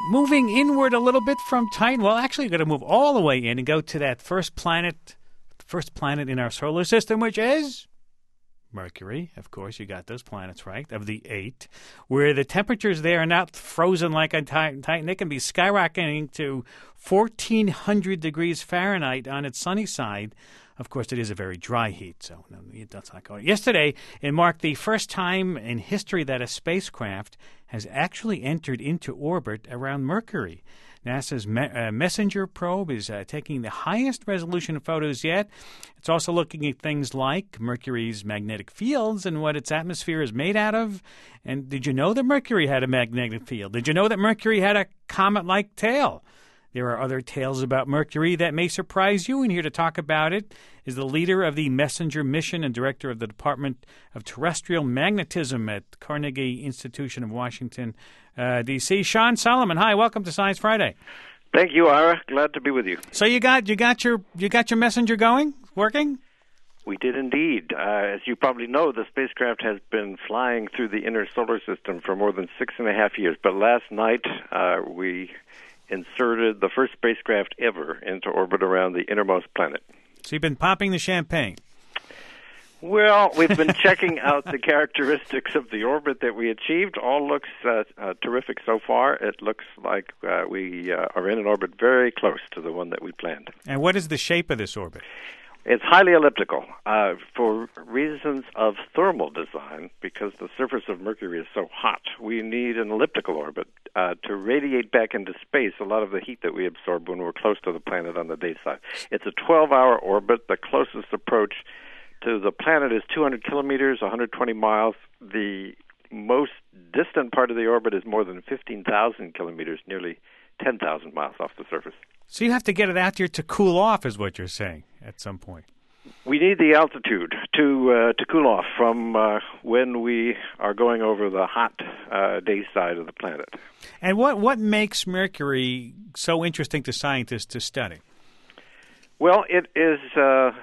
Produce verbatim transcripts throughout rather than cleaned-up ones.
moving inward a little bit from Titan. Well, actually, you're going to move all the way in and go to that first planet, first planet in our solar system, which is Mercury. Of course, you got those planets right, of the eight, where the temperatures there are not frozen like on Titan. Titan. They can be skyrocketing to fourteen hundred degrees Fahrenheit on its sunny side. Of course, it is a very dry heat, so no, that's not going. Yesterday, it marked the first time in history that a spacecraft has actually entered into orbit around Mercury. NASA's me- uh, MESSENGER probe is uh, taking the highest resolution photos yet. It's also looking at things like Mercury's magnetic fields and what its atmosphere is made out of. And did you know that Mercury had a magnetic field? Did you know that Mercury had a comet-like tail? There are other tales about Mercury that may surprise you, and here to talk about it is the leader of the MESSENGER mission and director of the Department of Terrestrial Magnetism at Carnegie Institution of Washington, uh, D C Sean Solomon. Hi, welcome to Science Friday. Thank you, Ira. Glad to be with you. So you got you got your you got your MESSENGER going, working? We did indeed. Uh, as you probably know, the spacecraft has been flying through the inner solar system for more than six and a half years. But last night uh, we inserted the first spacecraft ever into orbit around the innermost planet. So you've been popping the champagne. Well, we've been checking out the characteristics of the orbit that we achieved. All looks uh, uh, terrific so far. It looks like uh, we uh, are in an orbit very close to the one that we planned. And what is the shape of this orbit? It's highly elliptical uh, for reasons of thermal design. Because the surface of Mercury is so hot, we need an elliptical orbit uh, to radiate back into space a lot of the heat that we absorb when we're close to the planet on the day side. It's a twelve-hour orbit. The closest approach to the planet is two hundred kilometers, one hundred twenty miles. The most distant part of the orbit is more than fifteen thousand kilometers, nearly ten thousand miles off the surface. So you have to get it out here to cool off, is what you're saying, at some point. We need the altitude to uh, to cool off from uh, when we are going over the hot uh, day side of the planet. And what, what makes Mercury so interesting to scientists to study? Well, it is uh,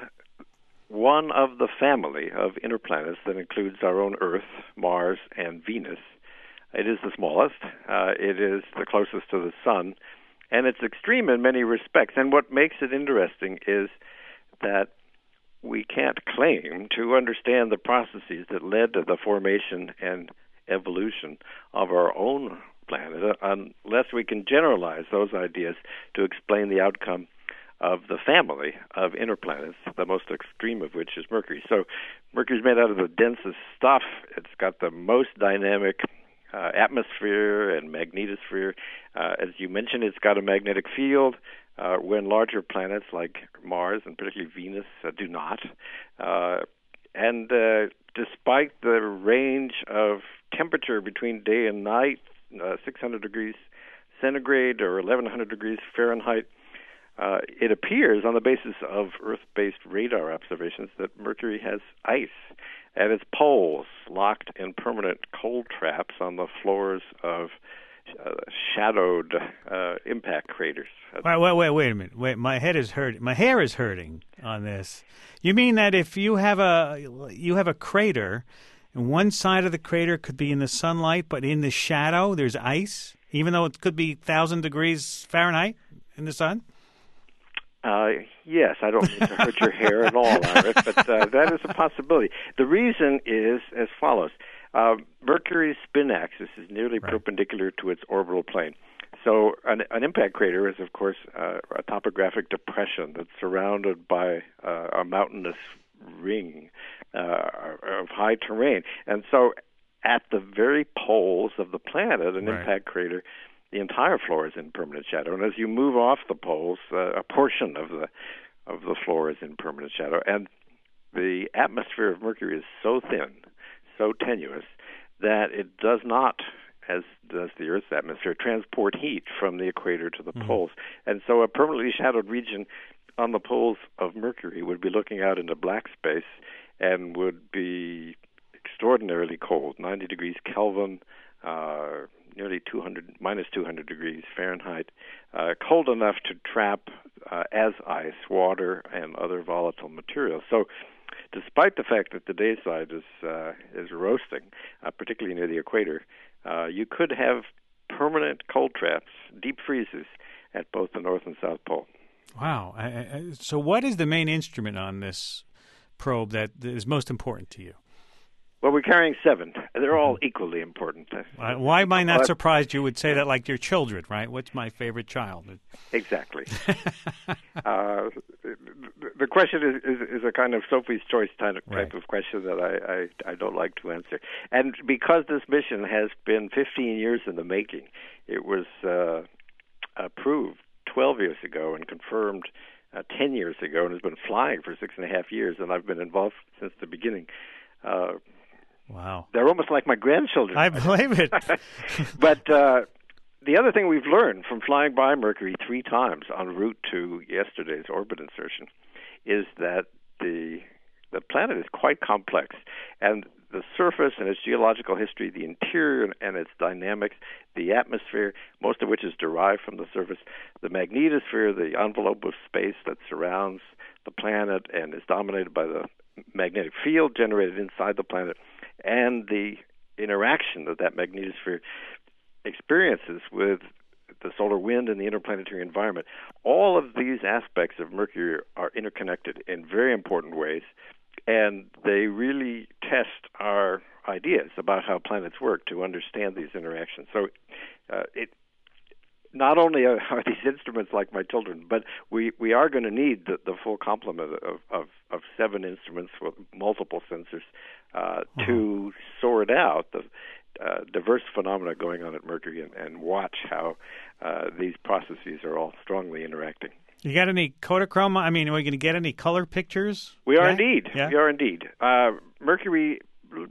one of the family of inner planets that includes our own Earth, Mars, and Venus. It is the smallest. Uh, it is the closest to the Sun. And it's extreme in many respects. And what makes it interesting is that we can't claim to understand the processes that led to the formation and evolution of our own planet unless we can generalize those ideas to explain the outcome of the family of inner planets, the most extreme of which is Mercury. So Mercury's made out of the densest stuff. It's got the most dynamic Uh, atmosphere and magnetosphere. Uh, as you mentioned, it's got a magnetic field uh, when larger planets like Mars and particularly Venus uh, do not. Uh, and uh, despite the range of temperature between day and night, uh, six hundred degrees centigrade or eleven hundred degrees Fahrenheit, uh, it appears on the basis of Earth-based radar observations that Mercury has ice at its poles, locked in permanent cold traps on the floors of uh, shadowed uh, impact craters. Wait, wait, wait, wait a minute. Wait, my head is hurting. My hair is hurting on this. You mean that if you have a you have a crater, and one side of the crater could be in the sunlight, but in the shadow there's ice, even though it could be one thousand degrees Fahrenheit in the sun? Uh, yes, I don't mean to hurt your hair at all, Iris, but uh, that is a possibility. The reason is as follows. Uh, Mercury's spin axis is nearly right. perpendicular to its orbital plane. So an, an impact crater is, of course, uh, a topographic depression that's surrounded by uh, a mountainous ring uh, of high terrain. And so at the very poles of the planet, an right. impact crater, the entire floor is in permanent shadow. And as you move off the poles, uh, a portion of the of the floor is in permanent shadow. And the atmosphere of Mercury is so thin, so tenuous, that it does not, as does the Earth's atmosphere, transport heat from the equator to the mm-hmm. poles. And so a permanently shadowed region on the poles of Mercury would be looking out into black space and would be extraordinarily cold, ninety degrees Kelvin, uh, nearly two hundred, minus two hundred degrees Fahrenheit, uh, cold enough to trap uh, as ice, water, and other volatile materials. So despite the fact that the day side is, uh, is roasting, uh, particularly near the equator, uh, you could have permanent cold traps, deep freezes, at both the North and South Pole. Wow. I, I, so what is the main instrument on this probe that is most important to you? Well, we're carrying seven. They're all equally important. Uh, why am I not uh, surprised you would say that like your children, right? What's my favorite child? Exactly. uh, the question is, is, is a kind of Sophie's Choice type of, right. type of question that I, I, I don't like to answer. And because this mission has been fifteen years in the making, it was uh, approved twelve years ago and confirmed uh, ten years ago and has been flying for six and a half years, and I've been involved since the beginning. Uh, Wow. They're almost like my grandchildren. I believe it. But uh, the other thing we've learned from flying by Mercury three times en route to yesterday's orbit insertion is that the the planet is quite complex, and the surface and its geological history, the interior and its dynamics, the atmosphere, most of which is derived from the surface, the magnetosphere, the envelope of space that surrounds the planet and is dominated by the magnetic field generated inside the planet, and the interaction that that magnetosphere experiences with the solar wind and the interplanetary environment. All of these aspects of Mercury are interconnected in very important ways, and they really test our ideas about how planets work to understand these interactions. So uh, it not only are, are these instruments like my children, but we, we are going to need the, the full complement of, of, of seven instruments with multiple sensors uh, mm-hmm. to sort out the uh, diverse phenomena going on at Mercury and, and watch how uh, these processes are all strongly interacting. You got any Kodachrome? I mean, are we going to get any color pictures? We are yeah? indeed. Yeah? We are indeed. Uh, Mercury,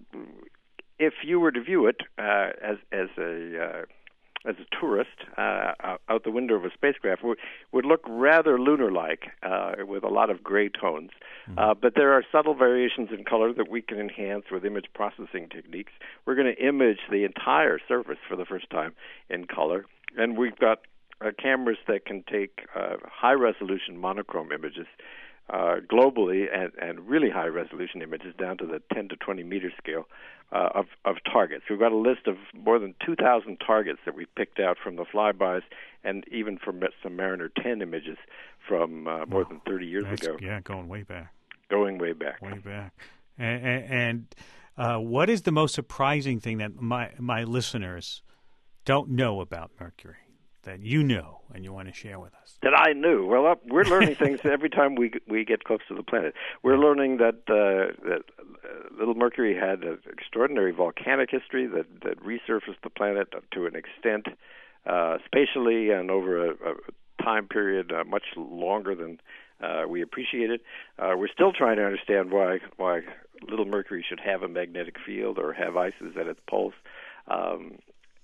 if you were to view it uh, as as a uh, as a tourist uh, out the window of a spacecraft, would, would look rather lunar-like uh, with a lot of gray tones. Mm-hmm. Uh, but there are subtle variations in color that we can enhance with image processing techniques. We're going to image the entire surface for the first time in color, and we've got uh, cameras that can take uh, high-resolution monochrome images uh, globally and, and really high-resolution images down to the ten to twenty meter scale uh, of, of targets. We've got a list of more than two thousand targets that we've picked out from the flybys and even from some Mariner ten images from uh, more oh, than thirty years ago. Yeah, going way back. Going way back. Way back. And, and uh, what is the most surprising thing that my, my listeners don't know about Mercury that you know and you want to share with us? That I knew. Well, uh, we're learning things every time we we get close to the planet. We're learning that uh, that uh, little Mercury had an extraordinary volcanic history that, that resurfaced the planet to an extent uh, spatially and over a, a time period uh, much longer than uh, we appreciated. Uh, we're still trying to understand why why little Mercury should have a magnetic field or have ices at its poles. Um,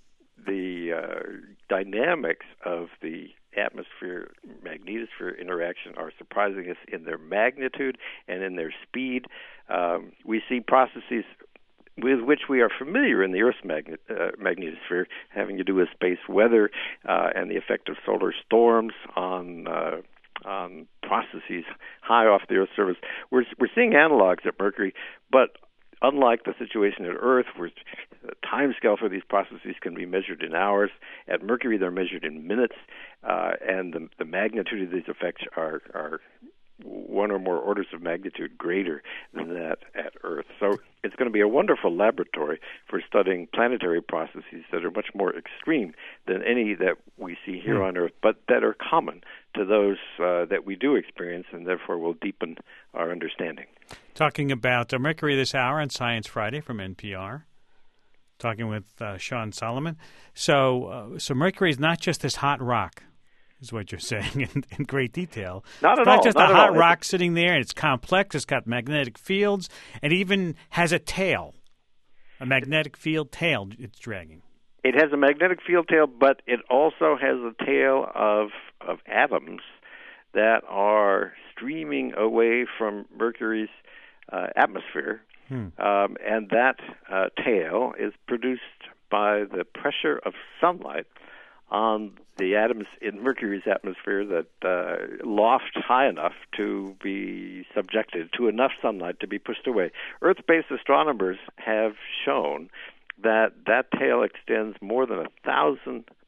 the uh, dynamics of the atmosphere magnetosphere interaction are surprising us in their magnitude and in their speed. Um, we see processes with which we are familiar in the Earth's magnet, uh, magnetosphere, having to do with space weather uh, and the effect of solar storms on uh, on processes high off the Earth's surface. We're we're seeing analogs at Mercury, but unlike the situation at Earth, where the time scale for these processes can be measured in hours, at Mercury they're measured in minutes, uh, and the, the magnitude of these effects are, are one or more orders of magnitude greater than that at Earth. So it's going to be a wonderful laboratory for studying planetary processes that are much more extreme than any that we see here mm. on Earth, but that are common to those uh, that we do experience and therefore will deepen our understanding. Talking about uh, Mercury this hour on Science Friday from N P R. Talking with uh, Sean Solomon. So, uh, so Mercury is not just this hot rock, is what you're saying in, in great detail. Not it's at not all. just not a hot all. rock it's... sitting there, and it's complex. It's got magnetic fields, and even has a tail, a magnetic field tail it's dragging. It has a magnetic field tail, but it also has a tail of of atoms that are streaming away from Mercury's uh, atmosphere. Hmm. Um, and that uh, tail is produced by the pressure of sunlight on the atoms in Mercury's atmosphere that uh, loft high enough to be subjected to enough sunlight to be pushed away. Earth-based astronomers have shown that that tail extends more than a thousand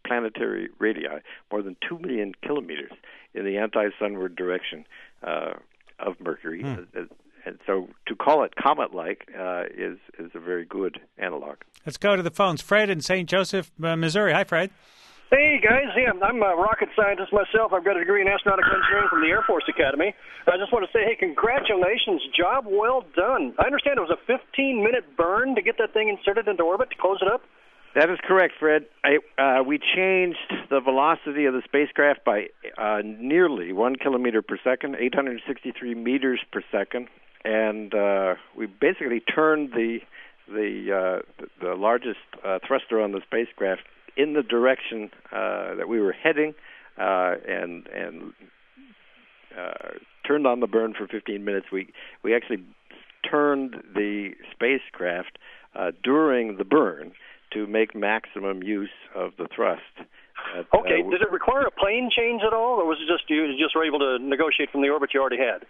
planetary radii, more than two million kilometers in the anti-sunward direction uh, of Mercury. Hmm. And so to call it comet-like uh, is, is a very good analog. Let's go to the phones. Fred in Saint Joseph, uh, Missouri. Hi, Fred. Hey, guys. Yeah, I'm a rocket scientist myself. I've got a degree in astronautical engineering from the Air Force Academy. I just want to say, hey, congratulations. Job well done. I understand it was a fifteen-minute burn to get that thing inserted into orbit to close it up? That is correct, Fred. I, uh, we changed the velocity of the spacecraft by uh, nearly one kilometer per second, eight hundred sixty-three meters per second, and uh, we basically turned the the uh, the largest uh, thruster on the spacecraft in the direction uh, that we were heading, uh, and and uh, turned on the burn for fifteen minutes. We we actually turned the spacecraft uh, during the burn to make maximum use of the thrust. At, okay, uh, did it require a plane change at all, or was it just you just were able to negotiate from the orbit you already had?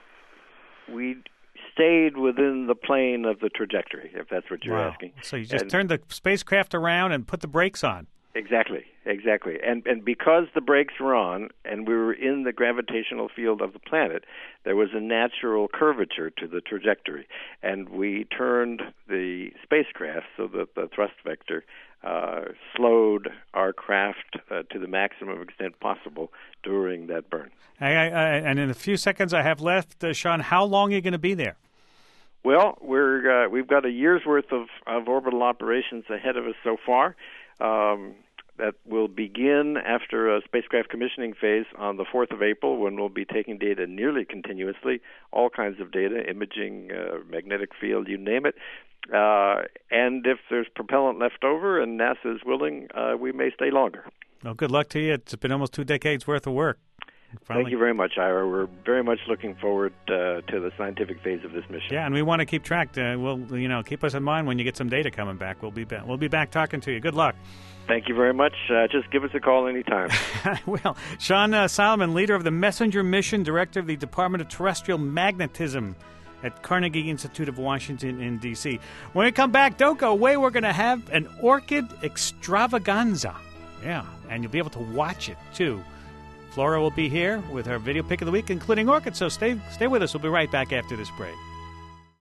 We stayed within the plane of the trajectory, if that's what you're Wow. asking. So you just and turned the spacecraft around and put the brakes on. Exactly, exactly. And and because the brakes were on and we were in the gravitational field of the planet, there was a natural curvature to the trajectory. And we turned the spacecraft so that the thrust vector uh, slowed our craft uh, to the maximum extent possible during that burn. I, I, I, and in the few seconds I have left, uh, Sean, how long are you going to be there? Well, we're uh, we've got a year's worth of, of orbital operations ahead of us so far. Um, that will begin after a spacecraft commissioning phase on the fourth of April, when we'll be taking data nearly continuously, all kinds of data, imaging, uh, magnetic field, you name it. Uh, and if there's propellant left over and NASA is willing, uh, we may stay longer. Well, good luck to you. It's been almost two decades worth of work. Finally. Thank you very much, Ira. We're very much looking forward uh, to the scientific phase of this mission. Yeah, and we want to keep track. Uh, we'll, you know, keep us in mind when you get some data coming back. We'll be back. We'll be back talking to you. Good luck. Thank you very much. Uh, just give us a call anytime. Well, Sean uh, Solomon, leader of the Messenger Mission, director of the Department of Terrestrial Magnetism at Carnegie Institute of Washington in D C When we come back, don't go away. We're going to have an orchid extravaganza. Yeah, and you'll be able to watch it, too. Flora will be here with her video pick of the week, including orchids, so stay stay with us. We'll be right back after this break.